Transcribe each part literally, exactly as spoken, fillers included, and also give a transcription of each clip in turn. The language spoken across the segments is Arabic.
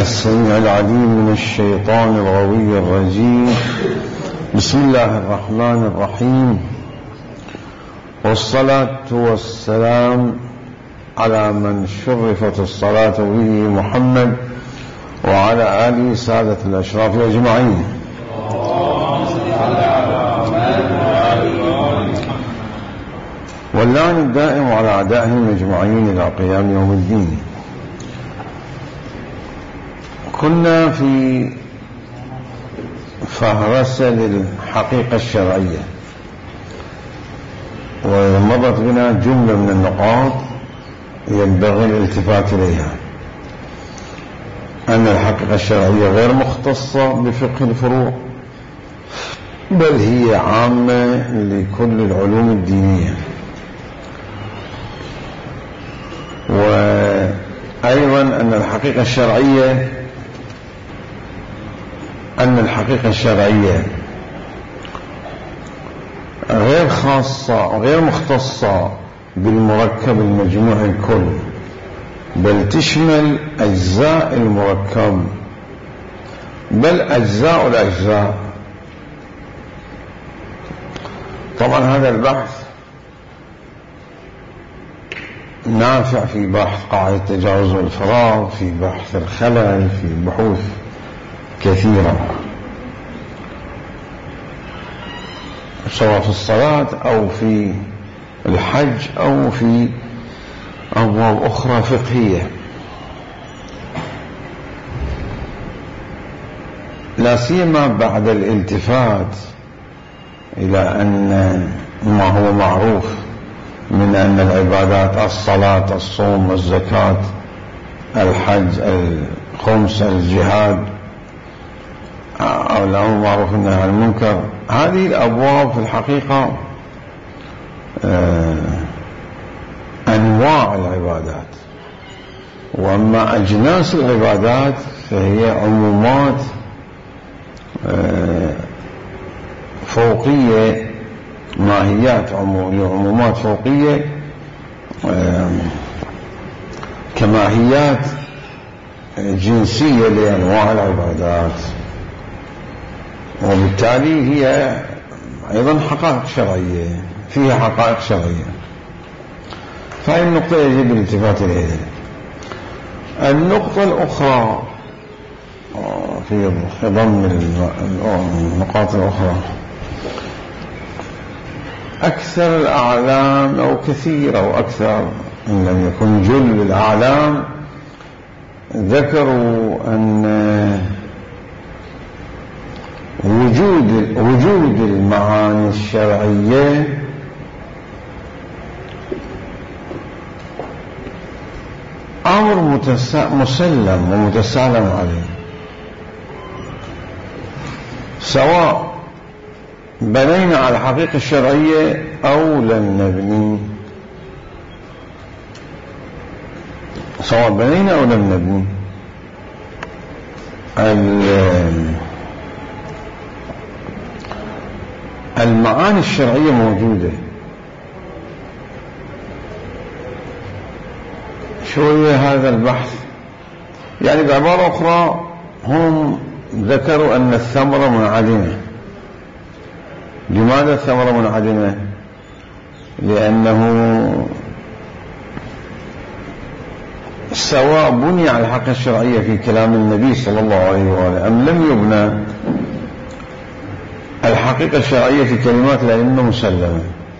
السميع العليم من الشيطان الغوي الرجيم. بسم الله الرحمن الرحيم، والصلاة والسلام على من شرفت الصلاة به محمد وعلى آله سادة الأشراف أجمعين. واللعن الدائم على أعدائهم أجمعين إلى قيام يوم الدين. كنا في فهرسة للحقيقة الشرعية، ومضت بنا جملة من النقاط ينبغي الالتفات إليها. أن الحقيقة الشرعية غير مختصة بفقه الفروع، بل هي عامة لكل العلوم الدينية. وأيضا أن الحقيقة الشرعية أن الحقيقة الشرعية غير خاصة غير مختصة بالمركب المجموع الكل، بل تشمل أجزاء المركب، بل أجزاء الأجزاء. طبعا هذا البحث نافع في بحث قاعدة التجاوز والفراغ، في بحث الخلل، في بحوث كثيرة، سواء في الصلاة أو في الحج أو في أبواب أخرى فقهية. لا سيما بعد الالتفات إلى أن ما هو معروف من أن العبادات الصلاة، الصوم، الزكاة، الحج، الخمس، الجهاد، أو الأمر معروف النهي عن المنكر، هذه الأبواب في الحقيقة أنواع العبادات. وأما أجناس العبادات فهي عمومات فوقية، ماهيات عمومات فوقية كماهيات جنسية لأنواع العبادات، وبالتالي هي أيضا حقائق شرعية، فيها حقائق شرعية. فهذه النقطة يجب الالتفات إليها. النقطة الأخرى في ضمن النقاط الأخرى، أكثر الأعلام أو كثير أو أكثر إن لم يكن جل الأعلام ذكروا أن وجود وجود المعاني الشرعية أمر مسلم ومتسالم عليه، سواء بنينا على الحقيقة الشرعية أو لم نبني، سواء بنينا أو لم نبني. المعاني الشرعية موجودة. شوية هذا البحث، يعني بعبارة أخرى هم ذكروا أن الثمرة منعدمة. لماذا الثمرة منعدمة؟ لأنه سواء بني على الحقيقة الشرعية في كلام النبي صلى الله عليه وآله أم لم يبنى، الحقيقة الشرعية في كلمات الأئمة مسلمة.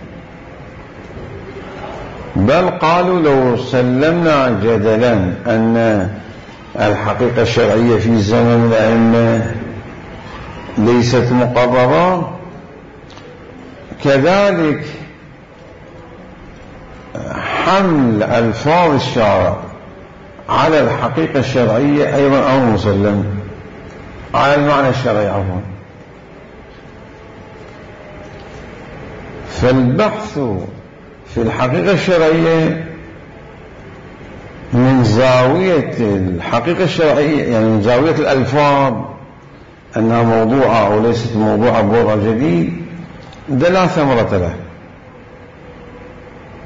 بل قالوا لو سلمنا جدلا أن الحقيقة الشرعية في زمن الأئمة ليست مقررة، كذلك حمل ألفاظ الشارع على الحقيقة الشرعية أيضا أمر مسلم، على المعنى الشرعي عفوا. فالبحث في الحقيقة الشرعية من زاوية الحقيقة الشرعية، يعني من زاوية الألفاظ أنها موضوعة أو ليست موضوعة بوضع جديد، ده لا ثمرة له.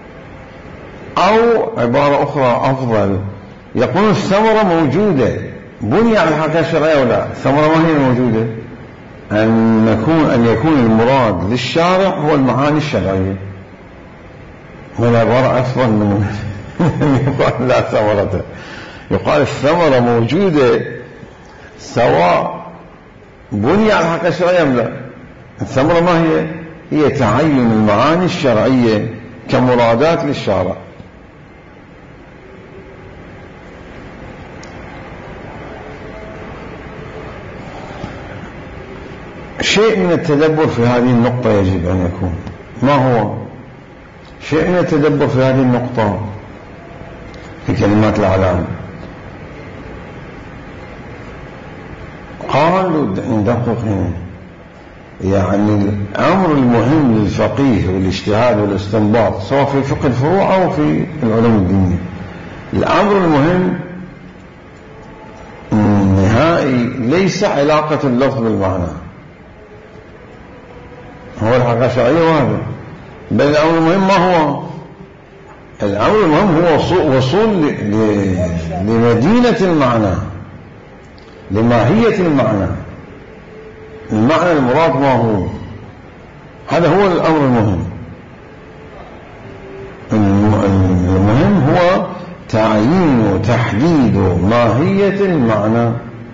أو عبارة أخرى أفضل، يقول الثمرة موجودة بني على الحقيقة الشرعية ولا الثمرة ما هي الموجودة؟ أن يكون أن يكون المراد للشارع هو المعاني الشرعية، والعبارة أفضل من يقال لا ثمرة. يقال الثمرة موجودة سواء بني على الحقيقة الشرعية أم لا. الثمرة ما هي؟ هي تعين المعاني الشرعية كمرادات للشارع. شيء من التدبر في هذه النقطة يجب أن يكون. ما هو؟ شيء من التدبر في هذه النقطة في كلمات الأعلام. قالوا ندقق هنا، يعني الأمر المهم للفقيه والاجتهاد والاستنباط سواء في فقه الفروع أو في العلوم الدينية، الأمر المهم النهائي ليس علاقة اللفظ بالمعنى، هو الحقيقة الشرعية وهذا، بل الأمر المهم ما هو؟ الأمر المهم هو وصول لمدينة المعنى، لماهية المعنى، المعنى المراد ما هو. هذا هو الأمر المهم. المهم هو تعيين وتحديد ماهية المعنى.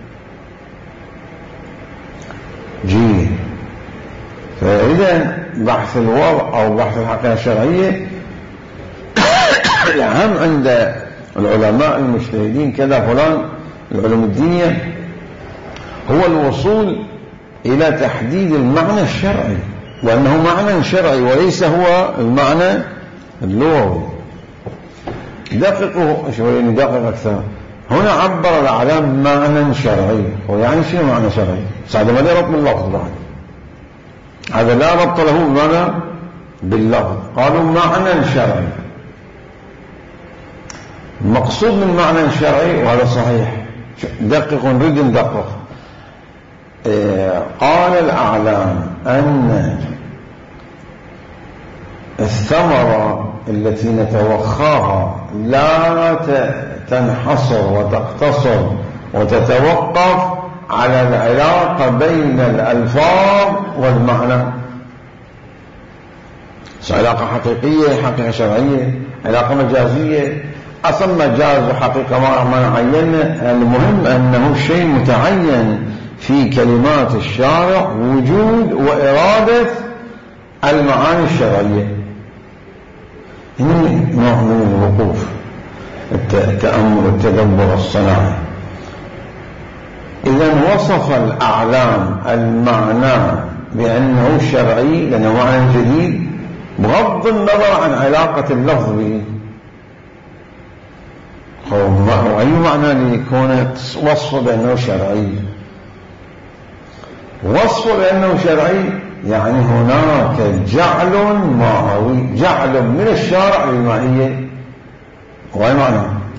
جيد. فإذا بحث الوضع أو بحث الحقيقة الشرعية الأهم عند العلماء المجتهدين كذا فلان العلوم الدينية هو الوصول إلى تحديد المعنى الشرعي، وأنه معنى شرعي وليس هو المعنى اللغوي. دققوا شوي، ندقق أكثر. هنا عبر الأعلام معنى شرعي، ويعني شنو معنى شرعي؟ هذا ما له ربط باللفظ بعد، هذا لا ربط له بمعنى باللفظ. قالوا معنى شرعي. المقصود من معنى شرعي وهذا صحيح، دققوا نريد ندقق. قال الأعلام أن الثمرة التي نتوخاها لا تنحصر وتقتصر وتتوقف على العلاقة بين الألفاظ والمعنى، علاقة حقيقية، حقيقة شرعية، علاقة مجازية، أصلا مجاز وحقيقة ما عيننا. المهم أنه شيء متعين في كلمات الشارع وجود وإرادة المعاني الشرعية. هنا نوع من الوقوف، التأمل، التدبر الصناعي. إذا وصف الأعلام المعنى بأنه شرعي لأنه معنى جديد بغض النظر عن علاقة اللفظ به. أي معنى ليكون وصفه بأنه شرعي؟ وصفه بأنه شرعي يعني هناك جعل ماهوي، جعل من الشارع للماهية. وأي معنى؟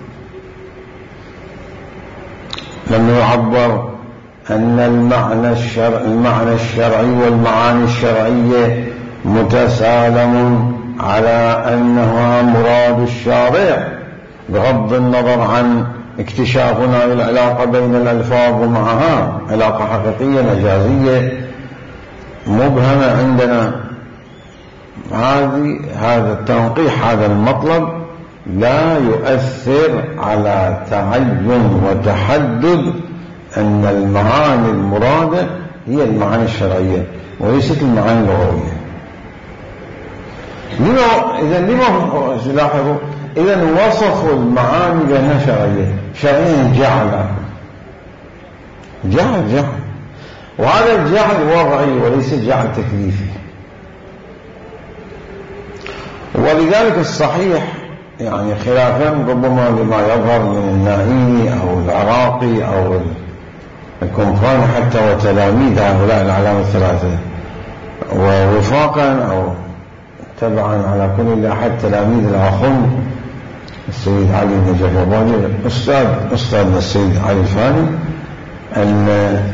لما يعبر أن المعنى الشرعي المعنى الشرعي والمعاني الشرعية متسالم على أنها مراد الشارع بغض النظر عن اكتشافنا للعلاقة بين الألفاظ ومعها علاقة حقيقية مجازية مبهمة عندنا. هذه هذا التنقيح، هذا المطلب لا يؤثر على تعين وتحدد أن المعاني المرادة هي المعاني الشرعية وليست المعاني اللغوية. لما إذا لما لاحظوا إذا وصفوا المعاني بأنها شرعية، شرعيا جعل جعل جعل وهذا الجعل وضعي وليس جعل تكليفي. ولذلك الصحيح يعني خلافا ربما لما يظهر من النائي أو العراقي أو الكمفاني حتى وتلاميذ هؤلاء الأعلام الثلاثة، ووفاقا أو تبعا على كل أحد تلاميذ الآخر السيد علي النجف الرباني أستاذ أستاذنا السيد علي الفاني، أن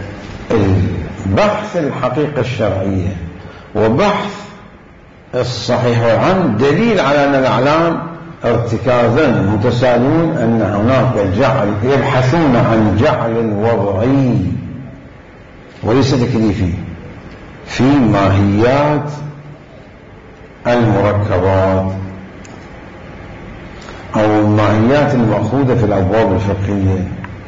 البحث الحقيقة الشرعية وبحث الصحيح والعام دليل على أن الأعلام ارتكازا متساويون أن هناك جعل، يبحثون عن جعل وضعي وليس تكليفي في ماهيات المركبات أو الماهيات المأخوذة في الأبواب الفقهية.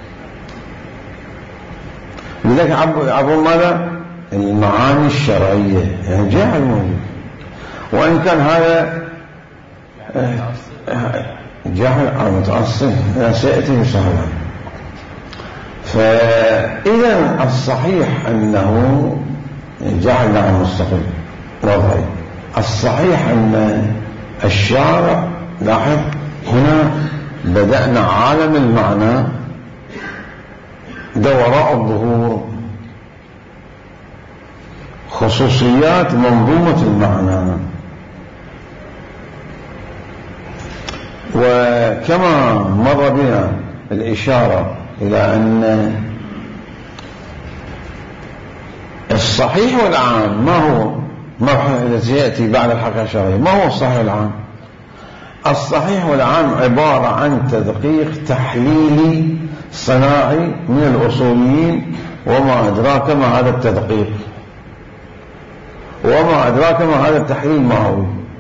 لذلك عبر ماذا؟ المعاني الشرعية، يعني جعل موجود، وإن كان هذا جعل متأصل سيأتي مسهلا. فإذا الصحيح أنه جعل نعم مستقل وضعي. الصحيح أن الشارع، لاحظ هنا بدأنا عالم المعنى ده وراء الظهور، خصوصيات منظومة المعنى. وكما مر بنا الإشارة إلى أن الصحيح والعام ما هو، ما الذي يأتي بعد الحقيقة الشرعية، ما هو الصحيح والعام؟ الصحيح والعام عبارة عن تدقيق تحليلي صناعي من الأصوليين. وما أدراك ما هذا التدقيق، وما أدراك ما هذا التحليل ما هو؟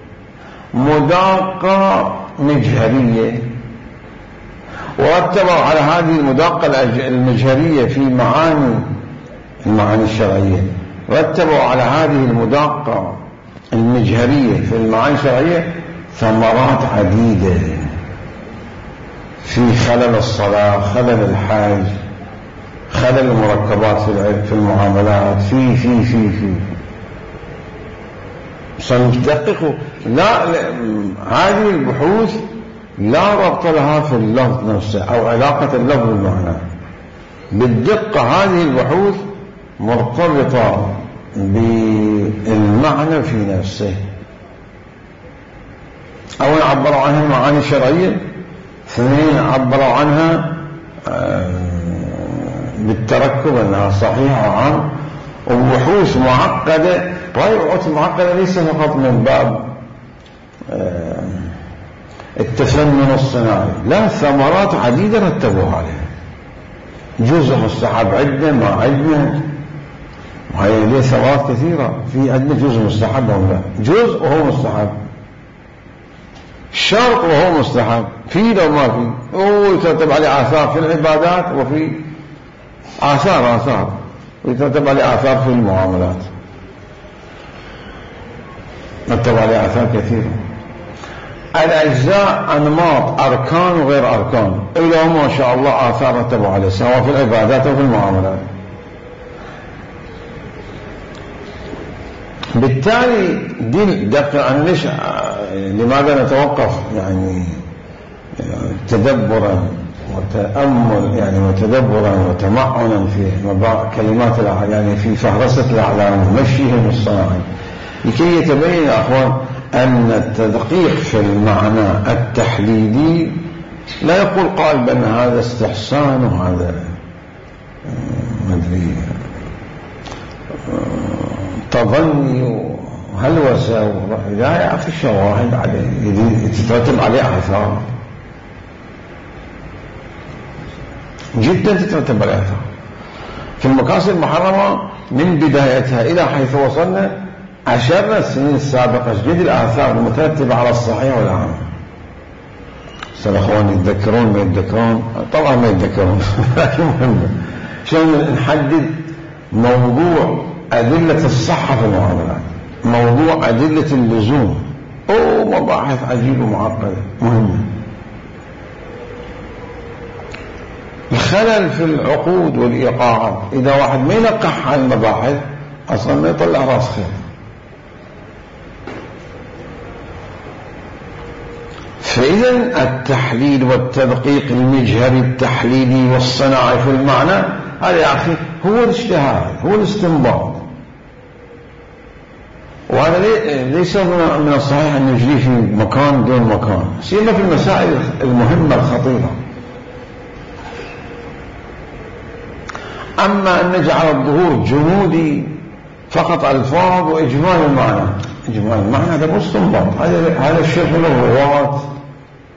مداقة مجهرية، ورتبوا على هذه المداقة المجهرية في معاني المعاني الشرعية، رتبوا على هذه المداقة المجهرية في المعاني الشرعية ثمرات عديدة في خلل الصلاة، خلل الحاج، خلل المركبات في المعاملات، في في في في سندققوا. لا, لا هذه البحوث لا ربط لها في اللفظ نفسه أو علاقة اللفظ بالمعنى. بالدقة هذه البحوث مرتبطة بالمعنى في نفسه. أولا عبروا عنها معاني شرعية، اثنين عبروا عنها بالتركب أنها صحيحة وعام، وبحوث معقدة. وهي البحوث المعقدة ليس فقط من باب التفنن الصناعي، لا، ثمرات عديدة رتبوها عليها. جزء مستحب عندنا، ما عندنا، وهي ليه ثمرات كثيرة. في عندنا جزء مستحب أو لا؟ جزء وهو مستحب، شرط وهو مستحب، في لو ما في، ويترتب عليه آثار في العبادات، وفي آثار آثار ويترتب عليه آثار في المعاملات، يترتب عليه آثار كثيرة. الأجزاء أنماط، أركان وغير أركان، إلا ما شاء الله آثار رتبوا عليه سواء في العبادات وفي المعاملات. بالتالي دي دقيقة. أنا ليش لماذا نتوقف يعني تدبرا وتأمل يعني وتدبرا وتمعنا في كلمات يعني في فهرسة الأعلام مشيهم الصناعي، لكي يتبين يا أخوان أن التدقيق في المعنى التحليلي لا يقول قائل بأن هذا استحسان وهذا مدري تظني وهلوسة. لا يا أخي، الشواهد عليه تترتب عليه آثار جدا، تترتب عليه آثار في المقاصد المحرمة من بدايتها إلى حيث وصلنا. عشرنا السنين السابقة جد الآثار المترتبة على الصحيح والعام. سأخوان يتذكرون ما يتذكرون، طبعا ما يتذكرون لكن مهم شلون نحدد موضوع أدلة الصحة في المعاملات، موضوع أدلة اللزوم، أو مباحث عجيبة ومعقدة مهمة. الخلل في العقود والإيقاعات، إذا واحد ما ينقح عن المباحث أصلا ما يطلع راس خير. فإذا التحليل والتدقيق المجهري التحليلي والصناعي في المعنى هذا يا أخي هو الاجتهاد، هو الاستنباط. وهذا ليس من الصحيح أن نجري في مكان دون مكان، سيما في المسائل المهمة الخطيرة. أما أن نجعل الظهور جمودي فقط ألفاظ وإجمال المعنى، إجمال المعنى هذا مو استنباط، هذا هذا الشيخ له رواة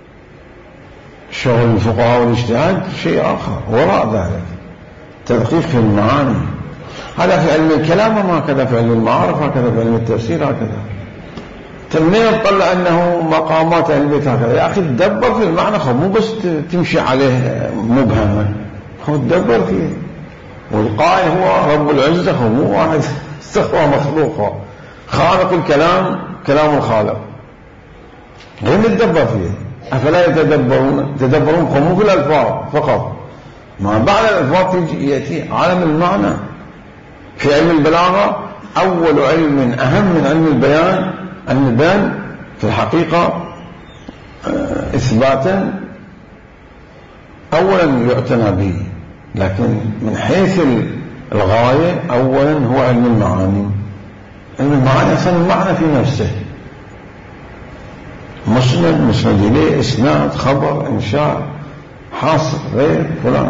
شغل الفقهاء والاجتهاد شيء آخر وراء ذلك، تدقيق في المعاني. هذا في علم الكلام وما هكذا في علم المعارف، هكذا في علم التفسير، هكذا. تنين تطلع أنه مقامات أهل البيت هكذا. يا أخي تدبر في المعنى، خب مو بس تمشي عليه مبهما، خب تدبر فيه. والقائل هو رب العزة، هو مو واحد استخوى مخلوقه، خالق الكلام كلام الخالق، غير نتدبر فيه. أفلا يتدبرون تدبرون مو في الألفاظ فقط، ما بعد الألفاظ تيجي يأتي عالم المعنى. في علم البلاغة أول علم أهم من علم البيان، علم البيان في الحقيقة إثباتا أولا يعتنى به، لكن من حيث الغاية أولا هو علم المعاني. علم المعاني أصلا المعنى في نفسه، مسند، مسند إليه، إسناد، خبر، إنشاء، حاصل، غير فلان.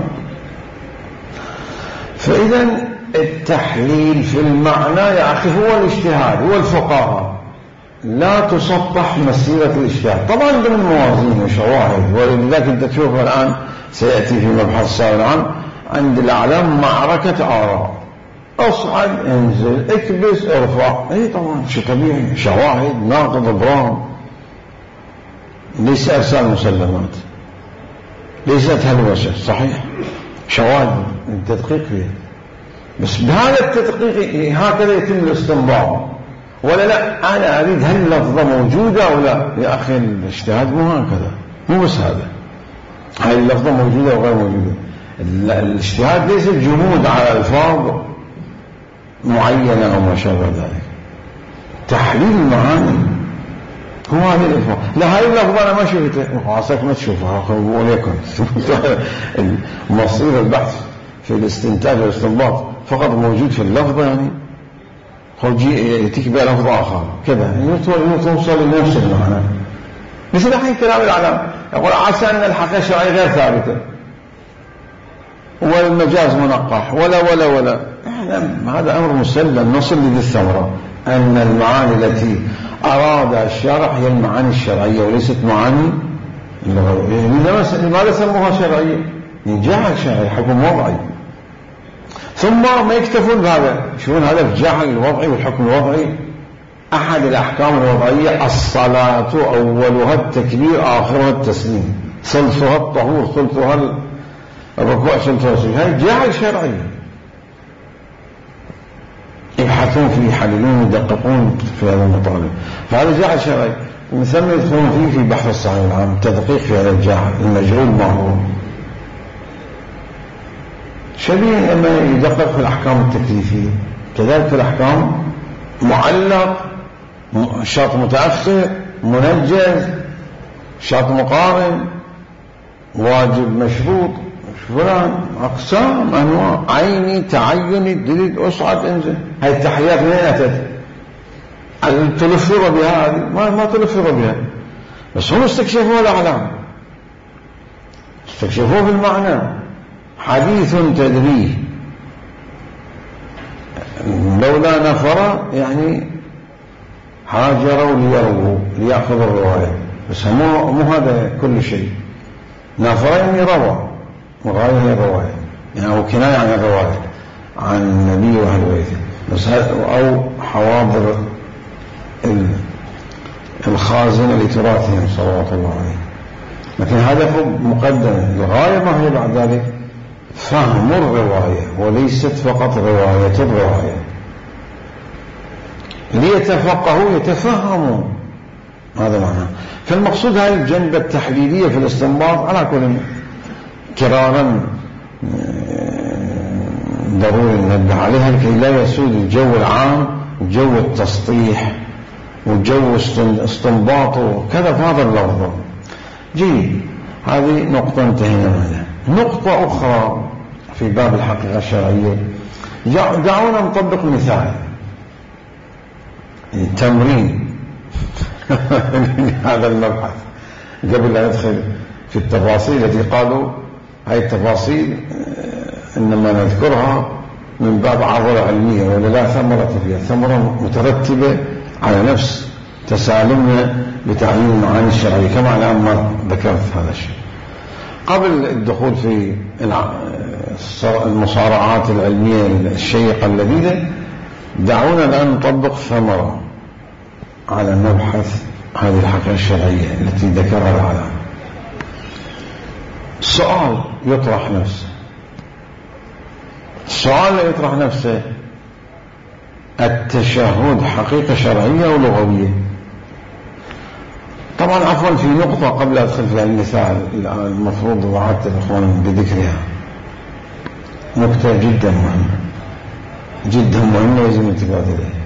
فإذا التحليل في المعنى يا أخي هو الاجتهاد، هو الفقهاء، لا تسطح مسيرة الاجتهاد. طبعا ضمن موازين وشواهد، ولذلك أنت تشوف الآن سيأتي في مبحث صار العام عند الأعلام معركة آراء، أصعد انزل اكبس ارفع. اي طبعا شيء طبيعي، شواهد ناقض ابرام، ليس ارسال مسلمات، ليست هلوسه، صحيح شواهد التدقيق فيه، بس بهذا التدقيق هكذا يتم الاستنباط. ولا لا انا اريد هل اللفظه موجوده او لا. يا اخي الاجتهاد مو هكذا، مو بس هذا، هاي اللفظه موجوده وغير موجوده. الاجتهاد ليس جمود على الفاظ معينة أو ما شابه ذلك. تحليل المعاني هو هذه الإفاضة. لا هاي اللفظة أنا ما شفتها، وعساك ما تشوفها وليكن مصير البحث في الاستنتاج والاستنباط فقط موجود في اللفظة، يعني خرجي يأتيك بها لفظ آخر كذا توصل لنفس المعنى. مثل الحين كلام العلام يقول عسى أن الحقيقة الشرعية غير ثابتة والمجاز منقح ولا ولا ولا. هذا أمر مسلم، نصل لذي الثمرة أن المعاني التي أراد الشرع هي المعاني الشرعية وليست معاني اللغوية. لماذا سموها شرعية؟ جعل شرعي، حكم وضعي. ثم ما يكتفون بهذا، يشوفون هذا في جعل الوضعي والحكم الوضعي. أحد الأحكام الوضعية الصلاة أولها التكبير آخرها التسليم، ثلثها الطهور ثلثها الركوع ثلثها السجود، هذا جعل شرعي. يبحثون فيه، يحللون، يدققون في هذا المطالب، فهذا جعل شرعي. ثم يدخلون فيه في بحث الصحيح العام، تدقيق في هذا الجعل المجهول ما هو. شبيه لما يدقق في الأحكام التكليفية، كذلك في الأحكام معلق، شرط متأخر، منجز، شرط مقارن، واجب مشروط، فلان، أقسام، أنواع، عيني، تعيني، دليل، أصعد، انزل. هاي التحليات من أتت؟ تلفظ بها هذه ما ما تلفظ بها، بس هم استكشفوا الأعلام، استكشفوا في المعنى. حديث تدريه لولا نفر يعني هاجروا ليروا ليأخذوا الرواية، بس مو مو هذا كل شيء. نفر يعني روى، وغاية هي الرواية، يعني هو كناية عن الرواية عن النبي وأهل بيته، بس أو حواضر الخازنة لتراثهم صلوات الله عليه. لكن هدف مقدم، الغاية ما هي بعد ذلك؟ فهم الرواية، وليست فقط رواية الرواية. ليتفقهوا يتفهموا، هذا معناه. فالمقصود هذه الجنبة التحليلية في الاستنباط على كل كرارا ضروري ننبه عليها لكي لا يسود الجو العام وجو التسطيح وجو استنباط وكذا في هذا اللفظ. جيد، هذه نقطة انتهينا منها. نقطة أخرى في باب الحقيقة الشرعية، دعونا نطبق مثال تمرين هذا المبحث قبل أن ندخل في التفاصيل التي قالوا هاي التفاصيل إنما نذكرها من باب عضلة علمية ولا لا ثمرة فيها، ثمرة مترتبة على نفس تسالمنا بتعليم المعاني الشرعية كما الآن ما ذكرت هذا الشيء. قبل الدخول في المصارعات العلمية الشيقة اللذيذة، دعونا الآن نطبق ثمرة على مبحث هذه الحقيقة الشرعية التي ذكرها العلامة. سؤال يطرح نفسه، السؤال اللي يطرح نفسه: التشهد حقيقة شرعية ولغوية؟ طبعا عفوا في نقطة قبل أدخل في المثال المفروض وعدت الأخوان بذكرها، نقطة جدا مهمة جدا مهمة يجب الانتباه إليها.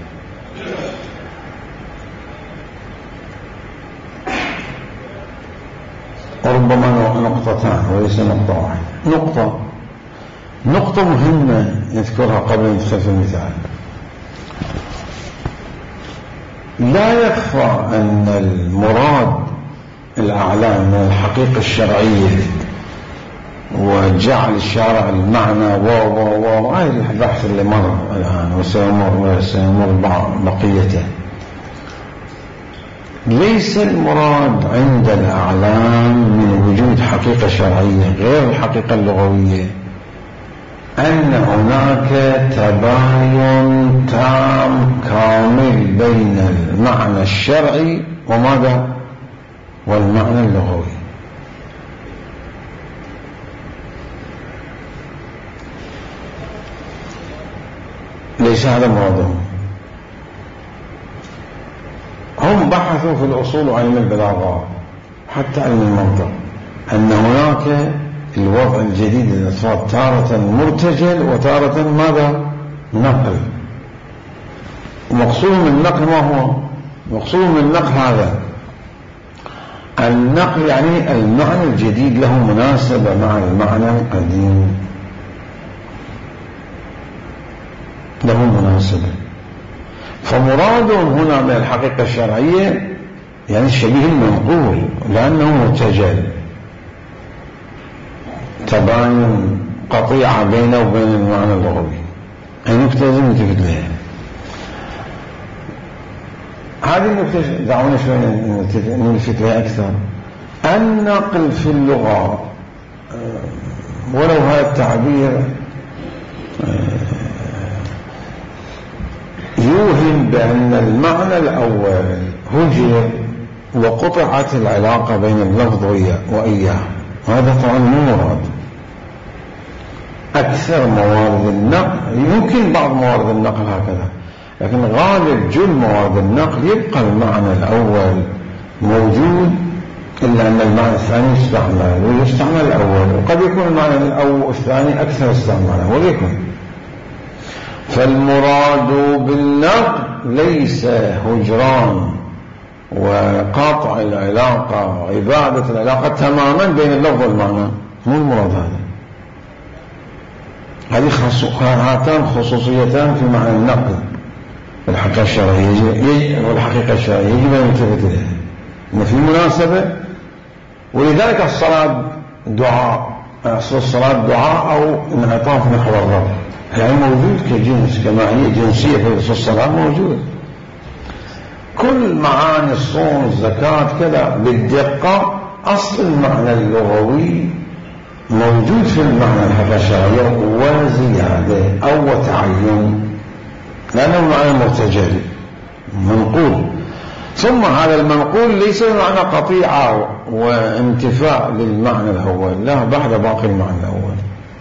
وربما نقطتان وليس نقطة واحدة. نقطة نقطة مهمة نذكرها قبل أن ندخل في المثال. لا يخفى أن المراد الأعلى من الحقيقة الشرعية وجعل الشارع المعنى و و و هذه البحث اللي مر الآن وسيمر وسيمر بقيته. ليس المراد عند الأعلام من وجود حقيقة شرعية غير الحقيقة اللغوية أن هناك تباين تام كامل بين المعنى الشرعي وماذا؟ والمعنى اللغوي. ليس هذا مرادهم. هم بحثوا في الأصول وعلم البلاغة حتى علم المنطق أن هناك الوضع الجديد للأصوات تارة مرتجل وتارة ماذا؟ نقل. ومقصود من النقل ما هو؟ مقصود من النقل هذا النقل يعني المعنى الجديد له مناسبة مع المعنى القديم، له مناسبة. فمرادهم هنا من الحقيقة الشرعية يعني شبيه المنقول لأنه مرتجل، تباين قطيعة بينه وبين المعنى اللغوي. أي نكتة لازم نلتفت لها. هذه النكتة دعونا شوي نلتفت لها أكثر. النقل في اللغة ولو هذا التعبير يوهم بأن المعنى الأول هجر وقطعت العلاقة بين اللفظ وإياه، وهذا طبعا مو مراد. أكثر موارد النقل يمكن بعض موارد النقل هكذا، لكن غالب جل موارد النقل يبقى المعنى الأول موجود إلا أن المعنى الثاني يستعمل ويستعمل الأول، وقد يكون المعنى الأول الثاني أكثر استعمالا وليكن. فالمراد بالنقل ليس هجران وقاطع العلاقة وإبادة العلاقة تماما بين اللفظ والمعنى، مو المراد هذا. هذه هاتان خصوصيتان في معنى النقل والحقيقة الشرعية والحقيقة الشرعية يجب أن نلتفت إليها، إن في مناسبة. ولذلك الصلاة دعاء، أصل الصلاة دعاء أو انعطاف نحو الرب، يعني موجود كجنس، كما هي جنسية في الصلاة موجودة. كل معاني الصوم الزكاة كذا بالدقة أصل المعنى اللغوي موجود في المعنى الحقيقة الشرعية وزيادة أو تعين، لأنه معنى مرتجل منقول. ثم هذا المنقول ليس معنى قطيعة وانتفاء للمعنى الأول، لا، بعد باقي المعنى الأول.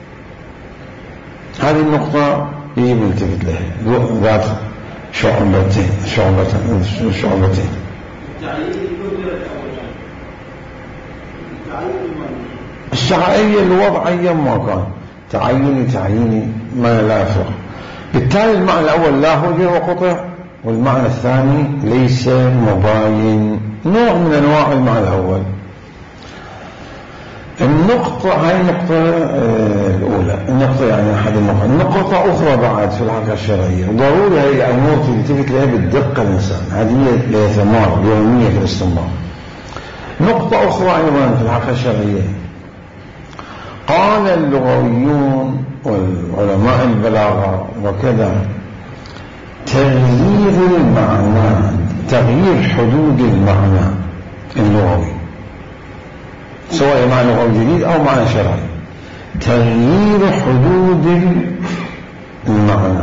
هذه النقطة يجب التفت لها ذات شعبتين شعبتين شعبتين. الشرعية الوضعية ما كان تعيني تعييني ما لا يفرق. بالتالي المعنى الأول لا هجر وقطع، والمعنى الثاني ليس مباين، نوع من أنواع المعنى الأول. النقطة هاي النقطة الأولى، النقطة يعني أحد النقطة. النقطة أخرى بعد في الحقيقة الشرعية، ضروري هاي الأمور تلتفت لها بالدقة الإنسان، هذه هي ثمار يومية في الاستنباط. نقطة أخرى أيضا في الحقيقة الشرعية، قال اللغويون والعلماء البلاغة وكذا تغيير المعنى، تغيير حدود المعنى اللغوي سواء معنى لغوي جديد أو معنى شرعي. تغيير حدود المعنى،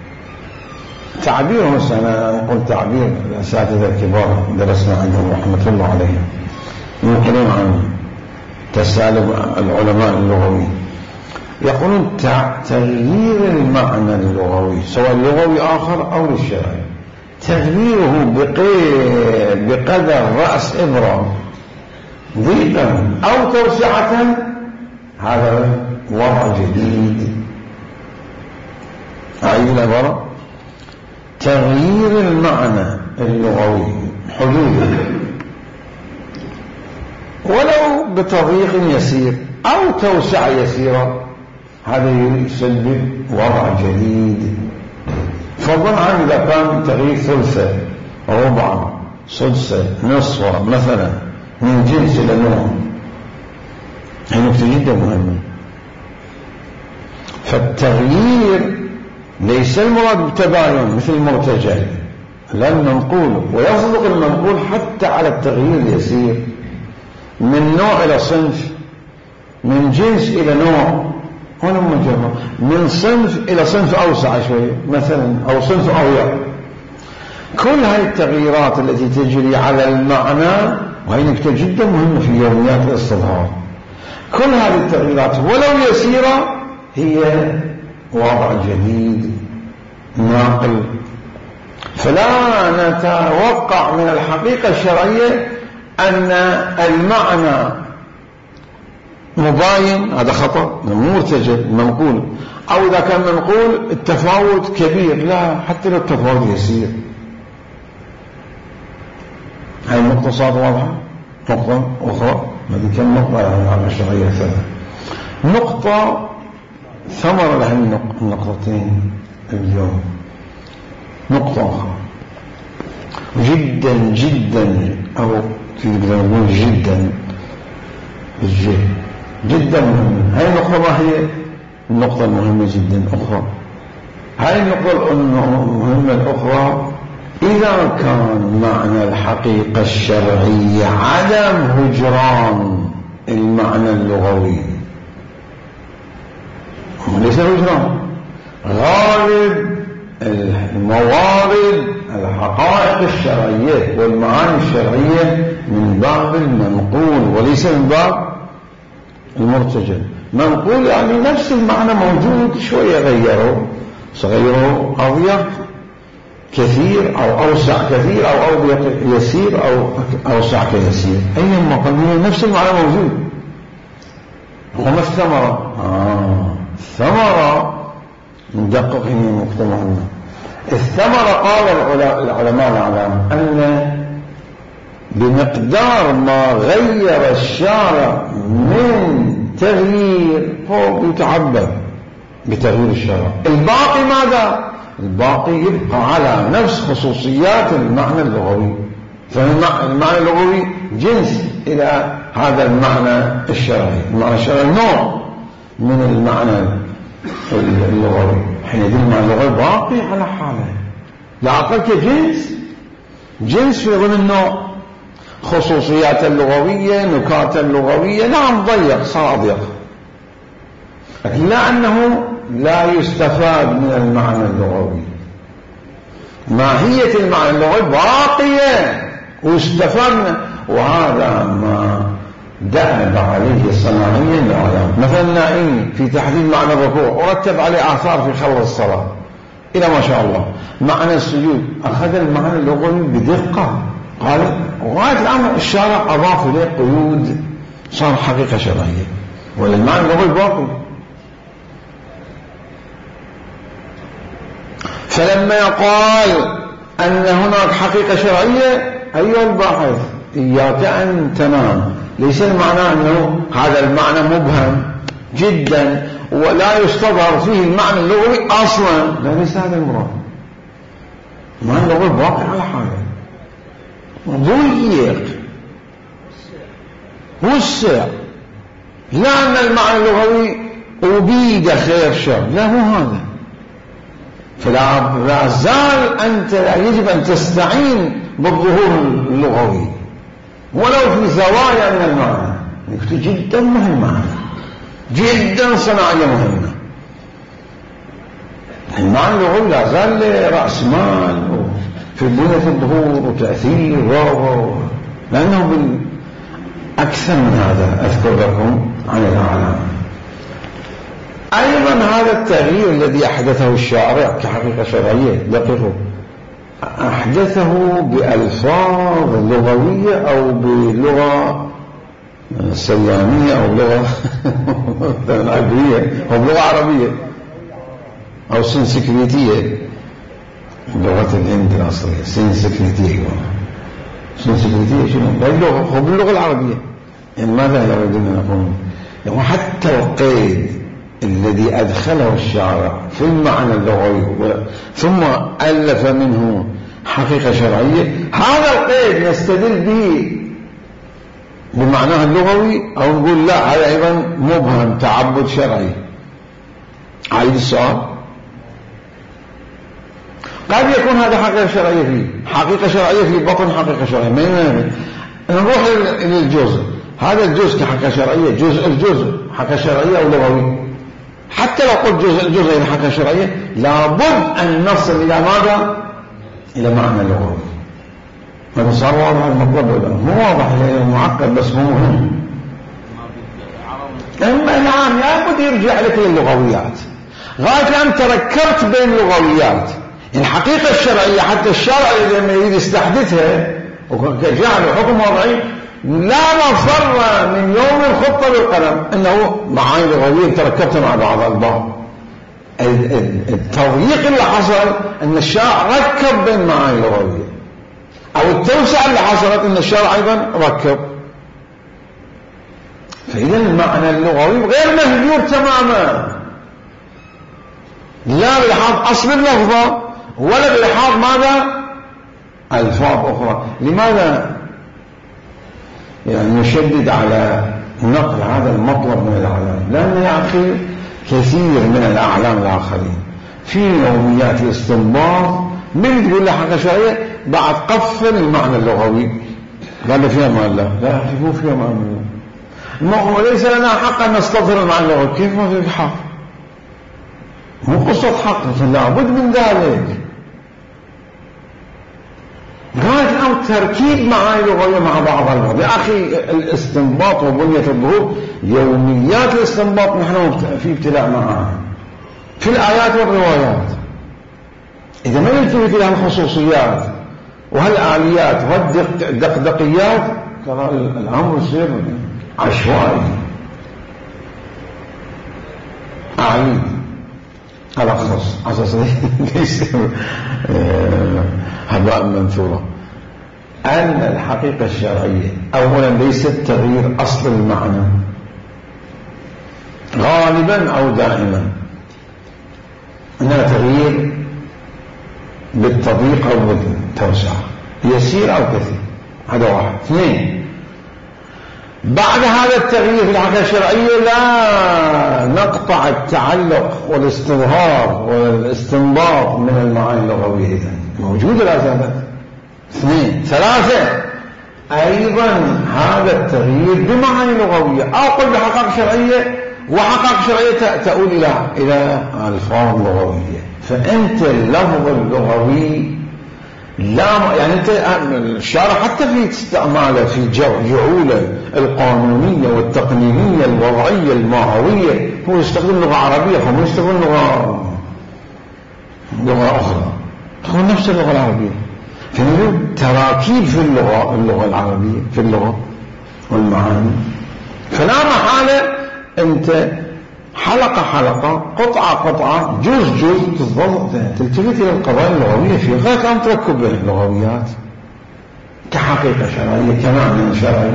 تعبير مثلا، نقول تعبير الأساتذة الكبار درسنا عندهم رحمة الله عليهم ينقلون عن تسالب العلماء اللغوي، يقولون تغيير المعنى اللغوي سواء اللغوي آخر أو الشرعي، تغييره بقدر رأس إبرة ضيقا أو توسعة، هذا وضع جديد. أعيد العبارة: تغيير المعنى اللغوي حدوده ولو بتضييق يسير أو توسعة يسيرة، هذا يسبب وضع جديد. فضلا عن إذا كان تغيير ثلثة ربع سدسة نصفة مثلا من جنس إلى نوع، هي نقطة جدا مهمة. فالتغيير ليس المراد بالتباين مثل المرتجل، لا المنقول، ويصدق المنقول حتى على التغيير اليسير من نوع إلى صنف، من جنس إلى نوع، ولا مجرد من صنف إلى صنف أوسع شوي مثلا، أو صنف أضيق. كل هذه التغييرات التي تجري على المعنى، وهي نكتة جدا مهمة في يوميات الاستظهار، كل هذه التغييرات ولو يسيرة هي وضع جديد ناقل. فلا نتوقع من الحقيقة الشرعية أن المعنى مباين، هذا خطأ، مرتجل منقول، أو إذا كان منقول التفاوت كبير، لا، حتى لو التفاوت يسير. هاي النقطة صارت واضحة. نقطة أخرى، هذه كم نقطة يعني على الشرعية ثلاثة. نقطة ثمرة لهذه النقطتين اليوم، نقطة أخرى جدا جدا، أو تقدر نقول جدا بالجهد جدا مهمة. هاي النقطة ما هي النقطة المهمة جدا أخرى؟ هاي النقطة المهمة الأخرى: إذا كان معنى الحقيقة الشرعية عدم هجران المعنى اللغوي، ليس هجران، غالب الموارد الحقائق الشرعية والمعاني الشرعية من باب المنقول وليس من باب المرتجل. منقول يعني نفس المعنى موجود، شوية غيروا، صغيروا أضيق كثير أو أوسع كثير أو أضيق يسير أو أوسع كيسير، أيما قلنا نفس المعنى موجود. وما الثمرة؟ آه الثمرة ندقق هنا نقطة مهمة. الثمرة قال العلماء الأعلام أن بمقدار ما غير الشارع من تغيير هو يتعبد بتغيير الشارع، الباقي ماذا؟ الباقي يبقى على نفس خصوصيات المعنى اللغوي. فالمعنى اللغوي جنس إلى هذا المعنى الشرعي، المعنى الشرعي نوع من المعنى اللغوي، حينئذ المعنى اللغوي باقي على حاله، لا أقل كجنس، جنس في ضمن النوع، خصوصيات اللغوية، نكات اللغوية، نعم ضيق صار أضيق، لكن لا أنه لا يستفاد من المعنى اللغوي، ماهية المعنى اللغوي باقية ويستفاد منه. وهذا ما دأب عليه الصناعية العلماء. مثلا النائي في تحديد معنى الركوع ورتب عليه آثار في خلق الصلاة إلى ما شاء الله. معنى السجود أخذ المعنى اللغوي بدقة، قال وغاية الأمر الشارع أضاف إليه قيود، صار حقيقة شرعية، وللمعنى اللغوي باقي. فلما يقال أن هناك حقيقة شرعية، أيها الباحث إياك أن تنام، ليس المعنى أنه هذا المعنى مبهم جدا ولا يستظهر فيه المعنى اللغوي أصلا، لا، ليس هذا المراد. المعنى اللغوي باقي على حاله، ضيق وسع، لا أن المعنى اللغوي أبيد خير شر، لا، هو هذا. فلا زال أنت يجب أن تستعين بالظهور اللغوي ولو في زوايا من المعنى، نكتة جدا مهمة، جدا صناعية مهمة. المعنى اللغوي لا زال رأس مال في بنية الظهور وتأثير و لأنه أكثر من هذا أذكر لكم عن الأعلام. أيضا هذا التغيير الذي أحدثه الشارع كحقيقة شرعية دقيقه، أحدثه بألفاظ لغوية أو بلغة سلامية أو لغة عربية أو بلغة عربية أو سنسكريتية، لغة الهند الأصلية سنسكريتية. سنسكريتية شنو؟ باللغة باللغة العربية. يعني ماذا يريدون أن يقولون؟ يعني حتى القيد الذي أدخله الشارع في المعنى اللغوي ثم ألف منه حقيقة شرعية، هذا القيد نستدل به بمعناه اللغوي أو نقول لا هذا أيضا مبهم تعبد شرعي. عيد السؤال، قد يكون هذا حقيقة شرعية فيه حقيقة شرعية في بطن حقيقة شرعية. ما نروح إلى الجزء، هذا الجزء كحقيقة شرعية، جزء الجزء حقيقة شرعية أو لغوي. حتى لو قلت جزء الجزء إلى حقيقة شرعية لابد أن نصل إلى ماذا؟ إلى معنى اللغوي. هذا صار واضح المطلب ولا مو واضح؟ معقد بس مو مهم. أما نعم لابد يرجع لك للغويات غاية أن تركبت بين اللغويات. الحقيقة الشرعية حتى الشرع لما يريد يستحدثها وجعله حكم وضعي لا مفر من يوم الخطة بالقلم أنه معاني لغوية تركبتها مع بعض البعض. التضييق اللي حصل أن الشرع ركب بين معاني لغوية، أو التوسع اللي حصلت أن الشرع أيضا ركب. فإذا المعنى اللغوي غير مهجور تماما، لا بلحاظ أصل اللفظة ولا بلحاظ ماذا؟ ألفاظ أخرى. لماذا يعني نشدد على نقل هذا المطلب من الأعلام؟ لأن يا أخي كثير من الأعلام الآخرين في يوميات الاستنباط من تقول له حقيقة شرعية بعد قفل المعنى اللغوي قال فيها ما لا لا مو فيها معنى اللغوي، وليس لنا حق أن نستظهر المعنى اللغوي. كيف ما في حق؟ مو قصة حق، لابد من ذلك. غاية الأمر تركيب معاني لغوية مع بعض البعض. يا أخي الاستنباط وبنية الظهور يوميات الاستنباط نحن في ابتلاء معها في الآيات والروايات. إذا ما نلتفت إلى الخصوصيات وهالآليات والدقدقيات ترى الأمر يصير عشوائي. أعيد ألخص أساس ليس هباء منثورا. أن الحقيقة الشرعية أولا ليست تغيير أصل المعنى غالبا أو دائما، إنها تغيير بالتضييق أو بالتوسع، يسير أو كثير. هذا واحد. اثنين، بعد هذا التغيير في الحقيقة الشرعية لا نقطع التعلق والاستظهار والاستنباط من المعاني اللغوية، إذن موجودة لا زالت. اثنين. ثلاثة، أيضا هذا التغيير بمعاني لغوية أو قل بحقائق شرعية، وحقائق شرعية تؤول إلى إلى ألفاظ لغوية. فأنت اللفظ اللغوي لا يعني أنت الشارع حتى في استعماله في جعوله القانونية والتقنينية الوضعية الماهوية هو يستخدم لغة عربية، هو يستخدم لغة لغة أخرى هو نفس اللغة العربية. فنقول تراكيب في اللغة اللغة العربية في اللغة والمعاني. فلا محالة أنت حلقة حلقة قطعة قطعة جزء جزء تلتفت إلى القضايا اللغوية في غاية أن تركب بين اللغويات كحقيقة شرعية كمعنى شرعي.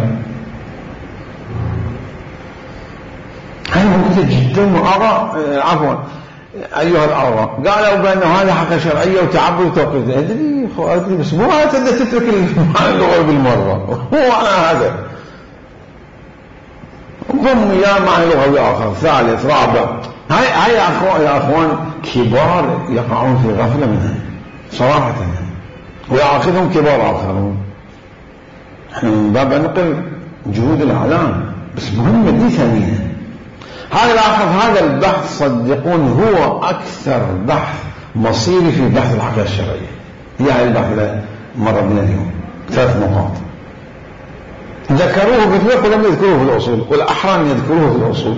هذا موجود جدا. وأرى عفوا أيها الأرى قالوا بأنه هذا حقيقة شرعية وتعبد وتوقيت. أدري أدري بس مو هذا تترك المعنى اللغوي بالمرة. هو أنا هذا ضم يا معنى لغوي آخر ثالث رابع. هاي هاي يا أخوان يا أخوان كبار يقعون في غفلة منها صراحة، ويأخذهم كبار آخرون. احنا من باب نقل جهود الإعلام بس مهمة دي ثانية. هذا لاحظ هذا البحث صدقون هو أكثر بحث مصيري في بحث الحقيقة الشرعية. يعني البحث مرة من اليوم ثلاث نقاط ذكروه في الفقه ولم يذكروه في الأصول، والأحرام يذكروه في الأصول.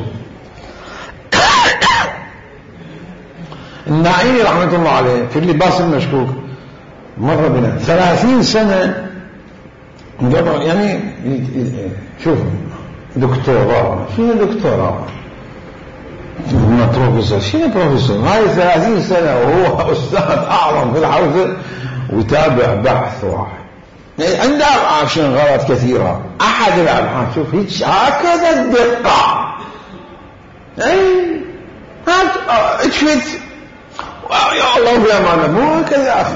الناعيني رحمة الله عليه في اللباس المشكوك مر بنا ثلاثين سنة يعني شوف دكتوراه، شنو دكتوراه ما بروفيسور، شنو بروفيسور؟ هاي ثلاثين سنة وهو أستاذ أعظم في الحوزة ويتابع بحث واحد. يعني عنده عشان غلط كثيرة. أحد الأبحاث شوف هيك هكذا الدقة، أي هات اتشفت يا الله يا مانا مو هكذا أخي.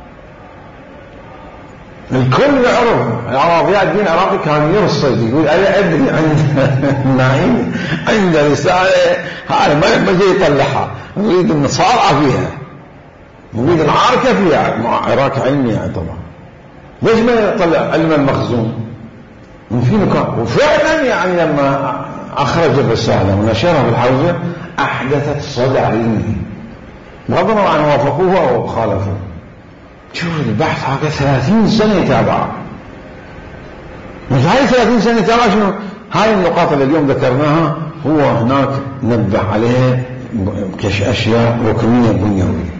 الكل يعرف العراقي الدين العراقي كان يرصد يقول أنا أدري عند النعيم عند رسالة هاي ما ما جاي يطلعها، نريد النصارى فيها، نريد العاركة فيها، مع عراق علمي يعني طبعا. ليش ما يطلع علم المخزون من في مكان؟ وفعلا يعني لما أخرج الرسالة ونشرها في الحوزة أحدثت صدى علمي، غضبا عن وافقوها أو خالفوا. شوف البحث هكذا ثلاثين سنة يتابعه. مش هاي ثلاثين سنة يتابعه شنو؟ هاي النقاط اللي اليوم ذكرناها هو هناك نبه عليها كأشياء ركنية بنيوية.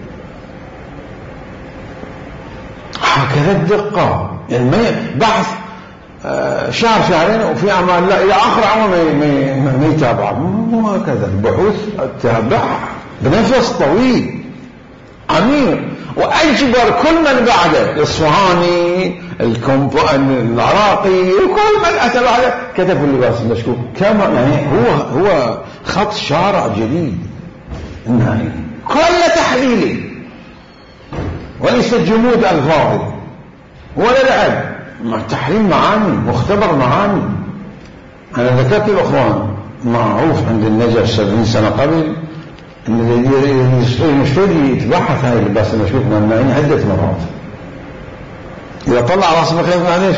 هكذا الدقة يعني بحث شهر شهرين وفي أعمال لا إلى آخر عام ما ما يتابع. مو هكذا البحوث تتابع بنفس طويل عميق وأجبر كل من بعده الإصفهاني العراقي وكل من أتى بعده كتب اللباس المشكوك كما يعني هو هو خط شارع جديد النهائي كل تحليلي وليس جمود ألفاظي ولا لعب مع تحليل معاني مختبر معاني. أنا ذكرت الأخوان معروف عند النجف سبعين سنة قبل إن المشتري يتبحث هاي اللباس المشكوك من النعيم عدة مرات. إذا طلع رأس مخيف معليش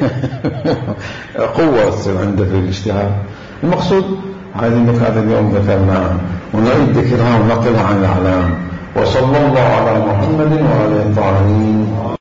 قوة تصير عنده في الاجتهاد. المقصود هذه النقاط اليوم ذكرناها ونعيد ذكرها ونقلها عن الأعلام. وصلى الله على محمد وعلى الطاهرين.